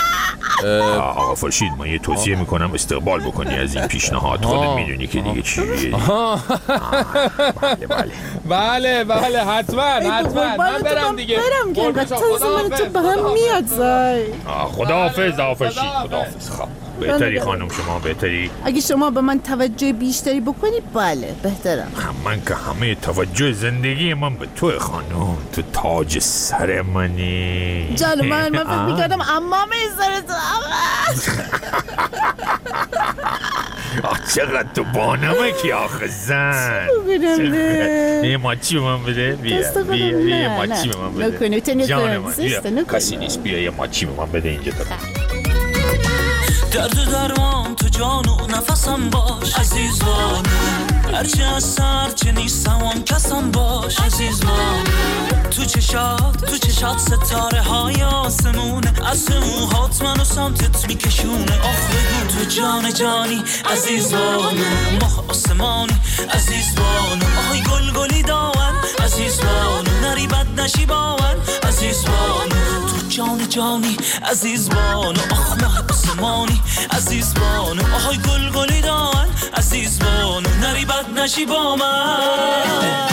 آقا فرشید من یه توصیه میکنم استقبال بکنی از این پیشنهاد. خودت میدونی که دیگه چیه. بله بله
بله بله حتما حتما من برم دیگه.
برم که انقدر تازه من تو به هم میاد زای.
خداحافظ آقا فرشید. خداحافظ. خب بهتری خانم شما بهتری.
اگه شما به من توجه بیشتری بکنی بله بهترم.
من که همه توجه زندگی من به تو خانم. تو تاج سر منی.
جان من من فکر میکردم امامه سر تو.
چقدر تو بانمه که آخه زن. یه ماچی به من بده. بیا بیا یه ماچی به من بده. جان من کسی نیست. بیا یه ماچی به من بده اینجا.
درد و درمان تو جان و نفسم باش عزیزان. هرچی از سر چه نیستم آن کسم باش عزیزان. تو چشات تو چشات ستاره های آسمونه از موهات منو سمتت میکشونه آخ بگو تو جان جانی عزیز بانو ماه آسمانی عزیز بانو آهای گل گلی داون عزیز بانو نری بد نشی باون عزیز بانو تو جان جانی عزیز بانو آخ ماه آسمانی عزیز بانو آهای گل گلی داون عزیز بانو نری بد نشی با من.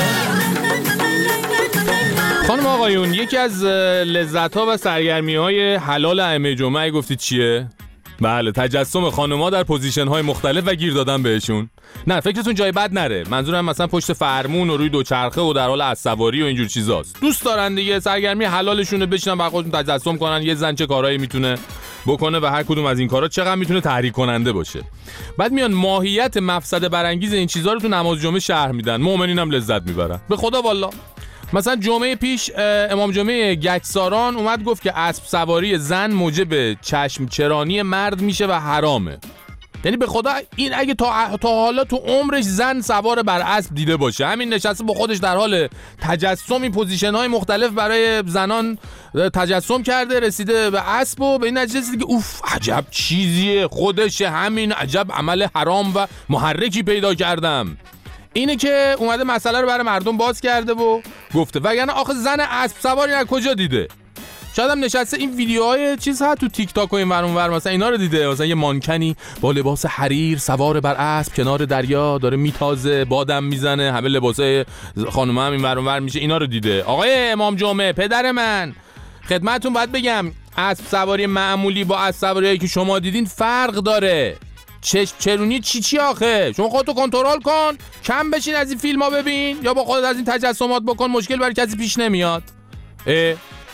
خانم آقایون، یکی از لذت‌ها و سرگرمی‌های حلال ائمه جمعه گفتید چیه؟ بله، تجسم خانم‌ها در پوزیشن‌های مختلف و گیر دادن بهشون. نه فکرتون جای بد نره، منظورم مثلا پشت فرمون و روی دوچرخه و در حال اسواری و اینجور چیزاست. دوست دارن دیگه، سرگرمی حلالشونه، بشینن برای خودشون تجسم کنن یه زن چه کارایی میتونه بکنه و هر کدوم از این کارا چقدر میتونه تحریک کننده باشه. بعد میان ماهیت مفسده برانگیز این چیزا رو تو نماز جمعه شرح میدن، مؤمنین هم لذت میبرن. به خدا والله. مثلا جمعه پیش امام جمعه گچساران اومد گفت که اسب سواری زن موجب چشم چرانی مرد میشه و حرامه. یعنی به خدا این اگه تا, تا حالا تو عمرش زن سوار بر اسب دیده باشه، همین نشسته با خودش در حال تجسم این پوزیشن های مختلف برای زنان تجسم کرده، رسیده به اسب و به این نتیجه رسیده که اوف عجب چیزیه، خودش همین عجب عمل حرام و محرکی پیدا کردم. اینه که اومده مسئله رو برای مردم باز کرده و گفته، وگرنه آخه زن اسب سواری از کجا دیده؟ شاید هم نشسته این ویدیوهای چیز ها تو تیک تاک و این ور اون ور مثلا اینا رو دیده، مثلا یه مانکنی با لباس حریر سوار بر اسب کنار دریا داره میتازه، بادم میزنه، همه لباسای خانوما هم این ور اون ور میشه، اینا رو دیده. آقای امام جمعه پدر من، خدمتتون باید بگم اسب سواری معمولی با اسب سواریایی که شما دیدین فرق داره. چشم چرونی چی چی آخه؟ شما خودتو کنترل کن، کم بشین از این فیلم‌ها ببین یا با خودت از این تجسمات بکن، مشکل برای کسی پیش نمیاد. اه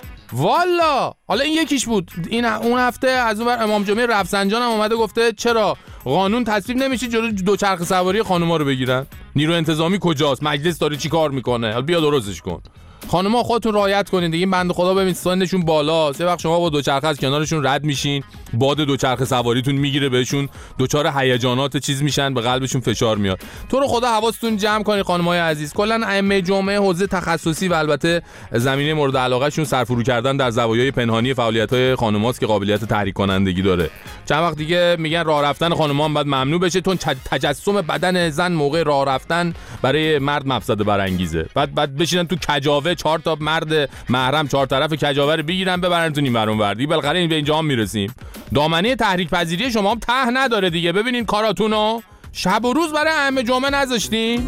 والا حالا این یکیش بود. این اون هفته از اون بر امام جمعه رفسنجان هم اومده گفته چرا قانون تصویب نمیشه جلوی دوچرخه سواری خانوما رو بگیرن؟ نیرو انتظامی کجاست؟ مجلس داره چی کار میکنه؟ حالا بیا درستش کن. خانوما خودتون رعایت کنین دیگه. این بنده خدا ببین سنشون بالاست، یه وقت شما با دوچرخه از کنارشون رد میشین، باد دوچرخه سواریتون میگیره بهشون، دوچار هیجانات چیز میشن، به قلبشون فشار میاد. تو رو خدا حواستون جمع کنین خانمای عزیز. کلا ائمه جمعه حوزه تخصصی و البته زمینه مورد علاقه شون سرفرو کردن در زوایای پنهانی فعالیت‌های خانماست که قابلیت تحریک کنندگی داره. چند وقت دیگه میگن راه رفتن خانم‌ها هم باید ممنوع بشه، چون تجسم بدن زن موقع راه رفتن برای مرد مفسده برانگیزه. بعد بعد بشینن تو کجاوه چهار تا مرد محرم چهار طرف کجاوه رو بگیرن ببرنتون این ورون وردی. بالاخره این به اینجا هم میرسیم. دامنه تحریک پذیری شما هم ته نداره دیگه. ببینین کاراتونو شب و روز برای ائمه جمعه نذاشتین.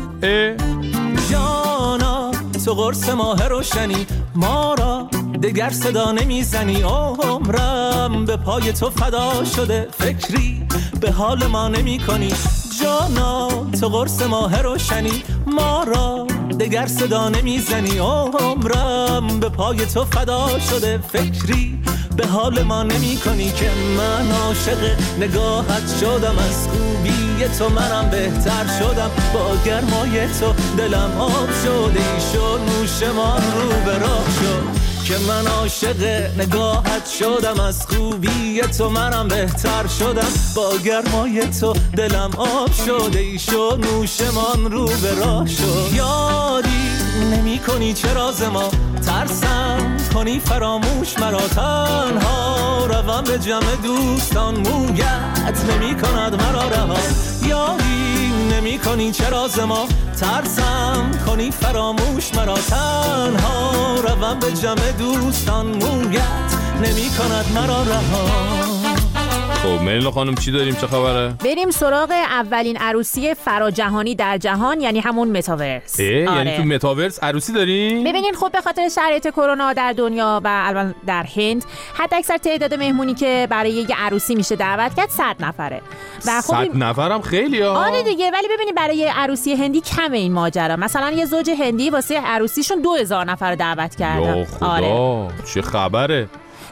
جانا تو قرص ماه روشنی، ما را دگر صدا نمیزنی. عمرم به پای تو فدا شده، فکری به حال ما نمی کنی. جانا تو قرص ماه روشنی، ما را دگر صدا نمیزنی. عمرم به پای تو فدا شده، فکری به حال ما نمی کنی. که من عاشق نگاهت شدم، از خوبی تو منم بهتر شدم. با گرمای تو دلم آب شده، ای شد نوشمان رو به راه شد. که من عاشق نگاهت شدم، از خوبی تو منم بهتر شدم. با گرمای تو دلم آب شده، ای شد نوشمان رو به راه شد. یادی نمی کنی چه راز ما، ترسم کنی فراموش مرا. تنها روم به جمع دوستان، مویت نمی کند مرا رها. یادی نمی کنی چه راز ما، ترسم کنی فراموش مرا. تنها روم به جمع دوستان، مویت نمی کند مرا رها.
خب ملینا خانم چی داریم، چه خبره؟
بریم سراغ اولین عروسی فراجهانی در جهان، یعنی همون متاورس.
آره. یعنی تو متاورس عروسی داریم؟
ببینین خب به خاطر شرایط کرونا در دنیا و الان در هند، حد اکثر تعداد مهمونی که برای یه عروسی میشه دعوت کرد صد نفره. و خب
صد نفرم خیلی ها.
آره دیگه، ولی ببینید برای عروسی هندی کمه این ماجرا. مثلا یه زوج هندی واسه عروسیشون دو هزار نفر دعوت کردن.
یا خدا آره. چه خبره؟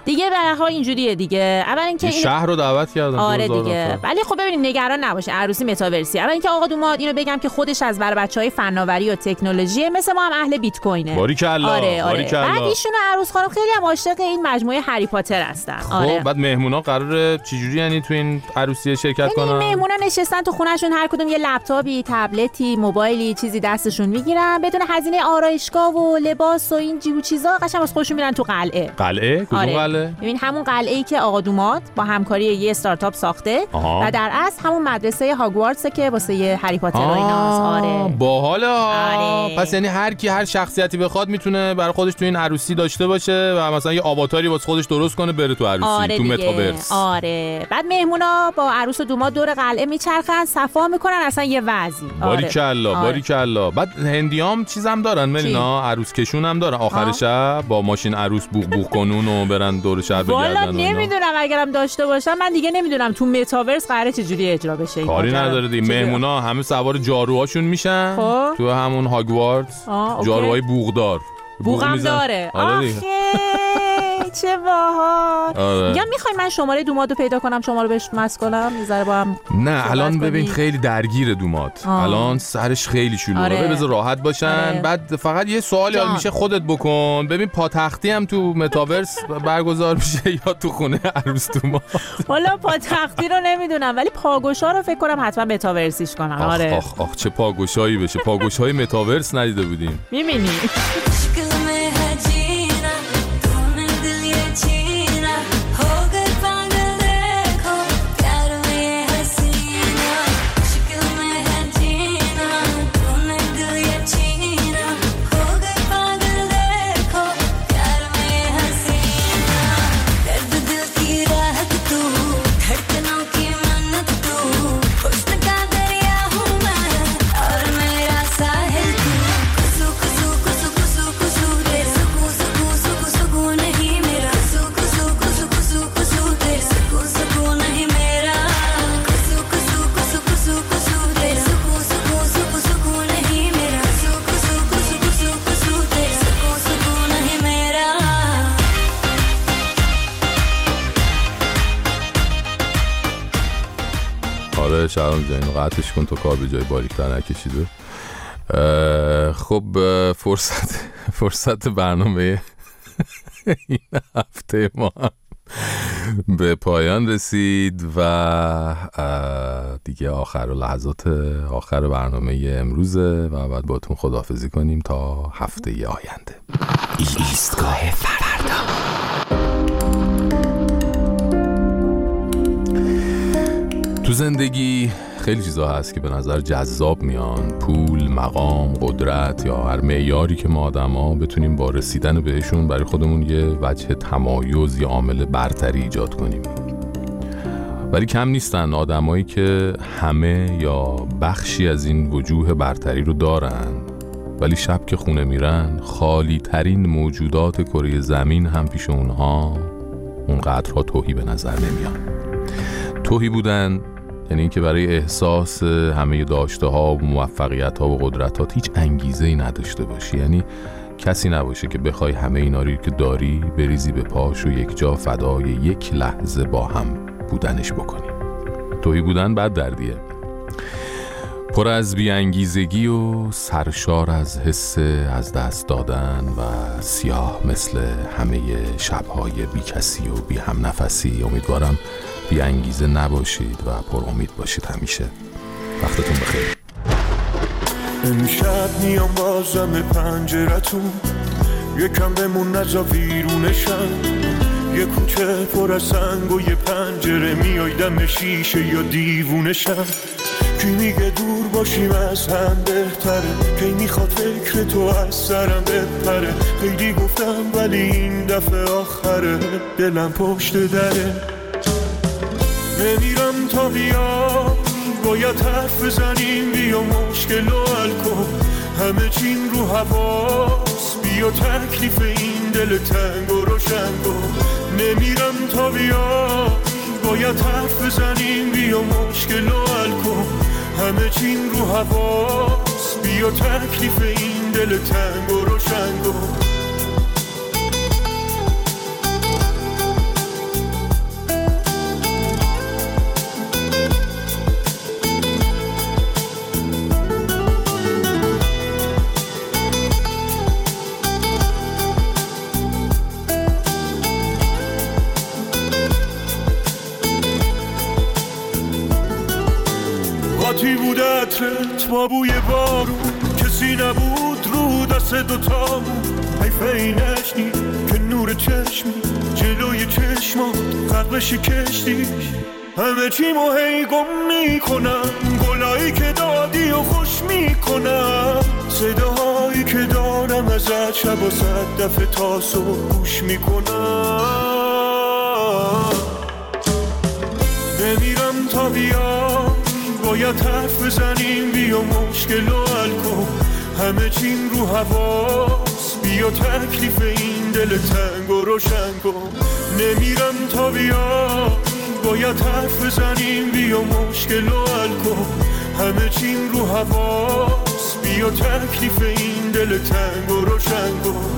دیگه به هر حال اینجوریه دیگه. اول اینکه
این شهر رو دعوت کردن.
آره دیگه. ولی خب ببینید نگران نباشه، عروسی متاورسی. اول اینکه آقا دوماد اینو بگم که خودش از بر بچهای فناوری و تکنولوژی، مثل ما هم اهل بیت کوینه.
باریکلا.
آره آره.
باریکلا.
بعد ایشون عروس خانم خیلی هم عاشق این مجموعه هری پاتر هستن. آره.
خب بعد مهمونا قراره چجوری یعنی تو این عروسی شرکت کنن؟
مهمونا نشستن تو خونهشون، هر کدوم یه لپتاپی، تبلتی، موبایلی، چیزی دستشون میگیرن بدون هزینه آرایشگاه و لباس و این جیب و چیزا، قشنگ واسه خودشون میرن تو قلعه.
قلعه؟ کدوم
آره.
قلعه؟
ببین همون قلعه‌ای که آقا دوماد با همکاری یه استارتاپ ساخته. آها. و در اصل همون مدرسه هاگوارتس که واسه یه هری پاتر و ایناست. آره.
باحاله.
آره.
پس یعنی هر کی هر شخصیتی بخواد میتونه برای خودش تو این عروسی داشته باشه و مثلا یه آواتاری واسه خودش درست کنه بره تو عروسی.
آره
تو
دیگه.
متاورس.
آره. بعد مهمونا با عروس و دوماد دور قلعه میچرخن، صفا میکنن، اصلا یه وضعی.
باریکلا.
آره.
باریکلا. بعد هندیام چیزام دارن ملینا، عروس کشون هم دارن آخر شب با ماشین عروس بوق بوق کنون و برن دور شهر بگردن.
والا نمیدونم، اگرم داشته باشم من دیگه نمیدونم تو متاورس قراره چجوری اجرا بشه.
کاری نداره دیگه. مهمونا همه سوار جاروهاشون میشن خب؟ تو همون هاگوارتس. جاروهای بوغدار.
بوغم داره. آخه چه باحال. میگم میخوای من شماره دومادو پیدا کنم شما رو بهش مس کنم یه ذره با هم.
نه الان ببین خیلی درگیر دوماد. الان سرش خیلی شلوغه. آره. بذار راحت باشن. آره. بعد فقط یه سوالی حال میشه خودت بکن. ببین پاتختی هم تو متاورس برگزار میشه یا تو خونه عروس دوماد؟
والا پاتختی رو نمیدونم ولی پاگوشا رو فکر کنم حتما متاورسیش کنم.
آخ
آره.
آخ آخ چه پاگوشایی بشه. پاگوشای متاورس ندیده بودیم.
میبینی؟
شهرام جان قطعش کن تو کار به جای باریک‌تر نکشیده. خب فرصت فرصت برنامه این هفته ما به پایان رسید و دیگه آخر و لحظات آخر برنامه امروزه و بعد باهاتون خداحافظی کنیم تا هفته آینده. ایستگاه فردا. تو زندگی خیلی چیزا هست که به نظر جذاب میان، پول، مقام، قدرت یا هر معیاری که ما آدما بتونیم با رسیدن بهشون برای خودمون یه وجه تمایز یا عامل برتری ایجاد کنیم. ولی کم نیستن آدمایی که همه یا بخشی از این وجوه برتری رو دارن ولی شب که خونه میرن خالی ترین موجودات کره زمین هم پیش اونها اونقدرها تهی به نظر نمیان. تهی بودن یعنی اینکه برای احساس همه داشته ها و موفقیت ها و قدرتات هیچ انگیزه ای نداشته باشی، یعنی کسی نباشه که بخوای همه اینا رو که داری بریزی به پاش و یک جا فدای یک لحظه با هم بودنش بکنی. تهی بودن بد دردیه، پر از بی‌انگیزگی و سرشار از حس از دست دادن و سیاه مثل همه شب‌های بی کسی و بی هم نفسی. امیدوارم بی انگیزه نباشید و پر امید باشید همیشه. وقتتون بخیر.
امشب میام بازم پنجرتون یکم بمون نزا ویرونشم، یه کوچه پر از سنگ و یه پنجره میای دم شیشه یا دیوونشم. کی میگه دور باشیم از هم بهتره، کی میخواد فکر تو از سرم بپره. خیلی گفتم ولی این دفعه آخره، دلم پشت دره. نمیرم تا بیا باید حرف بزنیم، بیا مشکل و حل کن، همه چین رو حواس، بیا تکلیف این دل تنگ و روشن کن. نمیرم تا بیا باید حرف بزنیم، بیا مشکل و حل کن، همه چین رو حواس، بیا تکلیف این دل تنگ و روشن کن. چشمت با بوی بارون کسی نبود رو دست دوتامون، حیفه این نشنی که نور چشمی جلوی چشمات غرق شکشتی. همه چی مو هی گم میکنم، گلایی که دادی و خوش میکنم، صداهایی که دارم ازت شب و صد دفعه تا صبح گوش میکنم. نمیرم تا بیا، باید حرف بزنیم، بیا مشکل و حل کن، همه چیم رو حواس، بیا تکلیف این دل تنگ و روشن کن. نمیرم تا بیا، باید حرف بزنیم، بیا مشکل و حل کن، همه چیم رو حواس، بیا تکلیف این دل تنگ و روشن کن.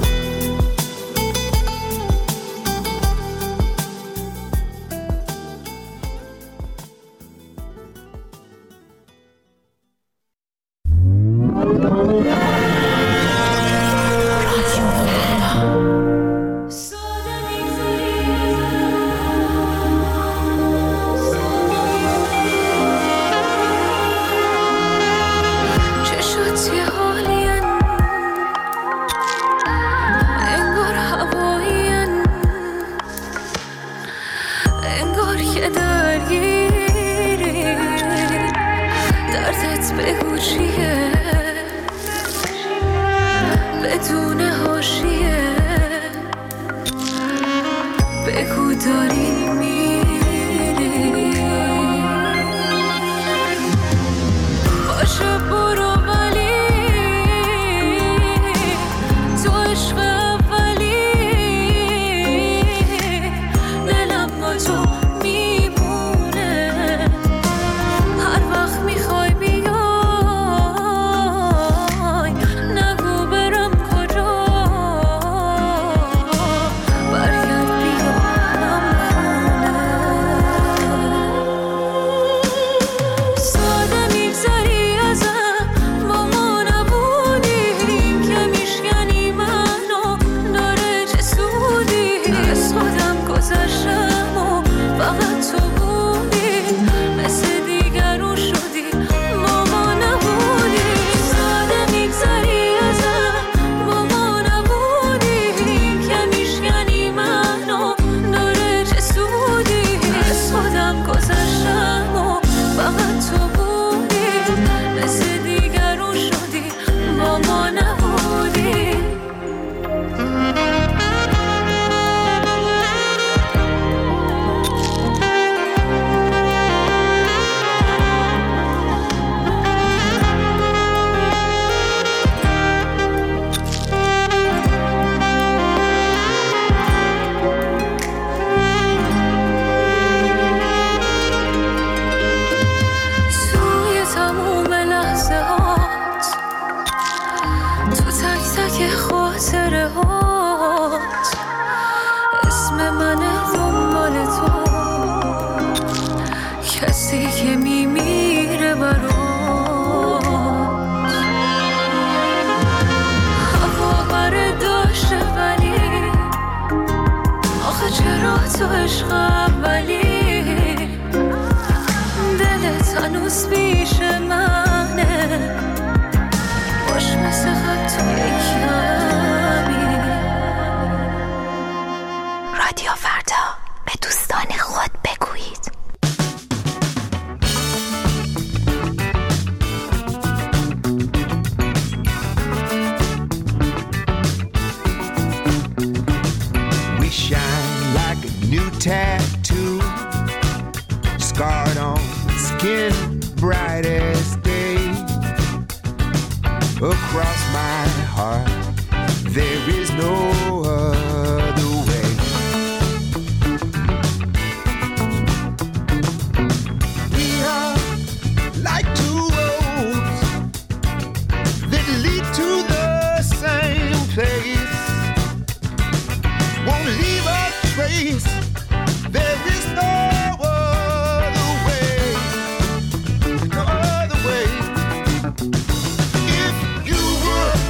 If you were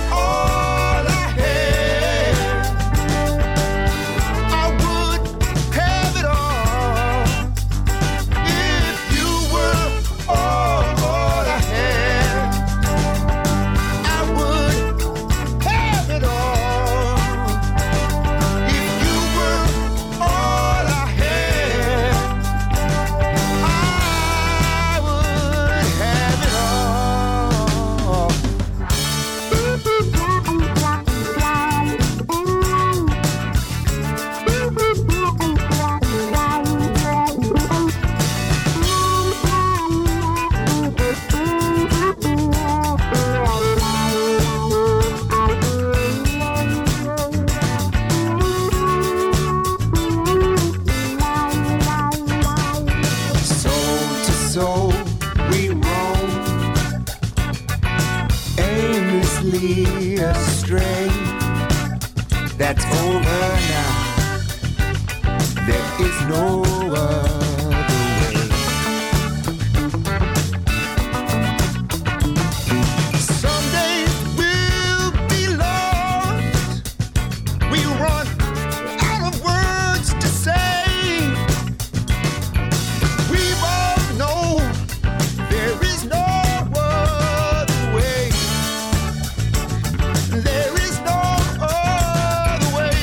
me astray. That's over now. There is no other way. Someday we'll be lost. We run out of words to say. We both know there is no other way. There is no other way.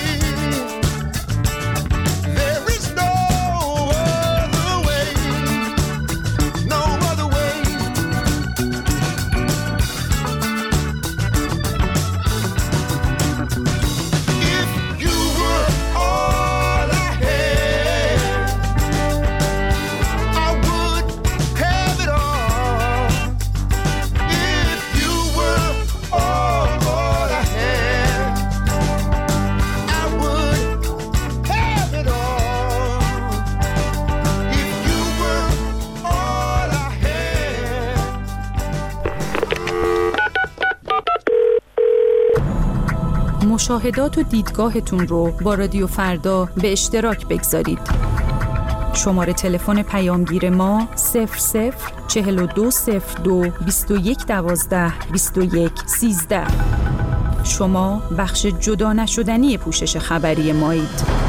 There is no other way. No other way. If you were all I had, I would have it all. If you were all I had, I would have it all. If you were all I had.
مشاهدات و دیدگاهتون رو با رادیو فردا به اشتراک بگذارید. شماره تلفن پیامگیر ما صفر صفر چهل و دو صفر دو بیست و یک دوازده بیست و یک سیزده. شما بخش جدا نشدنی پوشش خبری مایید.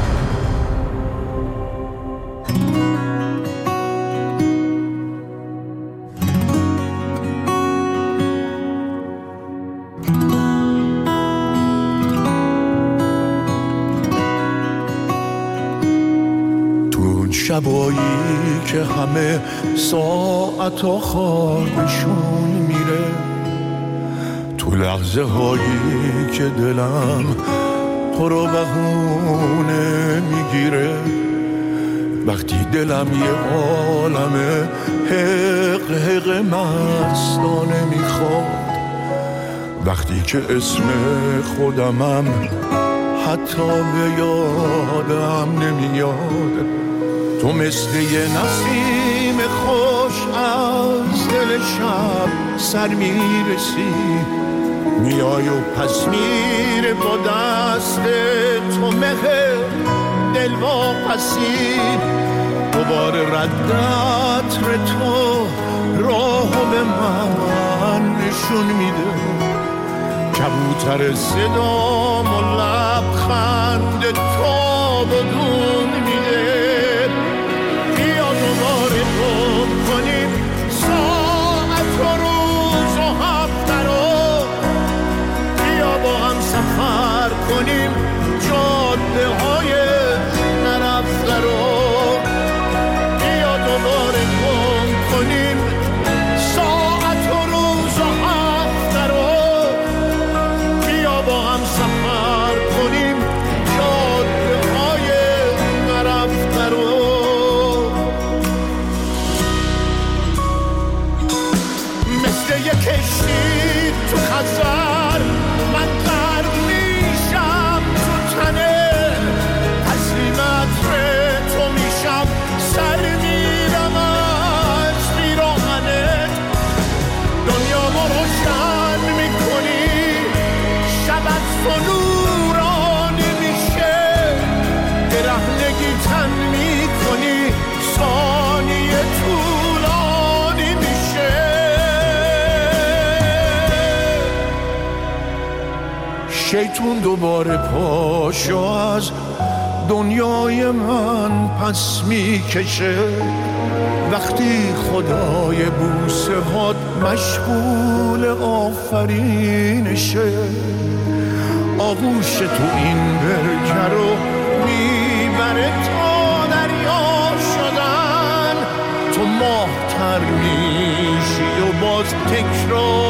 تو اون شبایی که همه ساعتا خوابشون میره، تو لحظه هایی که دلم تو رو بهونه میگیره، وقتی دلم یه عالمه حق حق مستانه میخواد، وقتی که اسم خودمم حتی به یادم نمیاد، تو مثل یه نسیم خوش از دل شب سر میرسی، میای و پس میره با دست تو مه دل واپسی، دوباره رد عطر تو راهو به من نشون میده، کبوتر صدام و لبخند تو بدون میده، بیا دوباره گم کنیم ساعت و روز و هفته رو، بیا با هم سفر کنیم جاده های نرفته رو، بیا دوباره گم کنیم ساعت و روز و هفته رو، بیا با هم سفر کنیم جاده های نرفته رو. مثل یک کشتی تو خزر من غرق میشم تو تنه، تسلیم عطر تو میشم سر میرم از پیراهنت، دنیا ما روشن میکنی شب از تو نورانی میشه، برهنگی تن میکنی ثانیه طولانی میشه، شیطون دوباره پاشو از دنیای من پس میکشه، وقتی خدای بوسه هات مشغول آفرینشه، آغوش تو این برکه رو میبره تا دریا شدن، تو ماه تر میشی و باز تکرار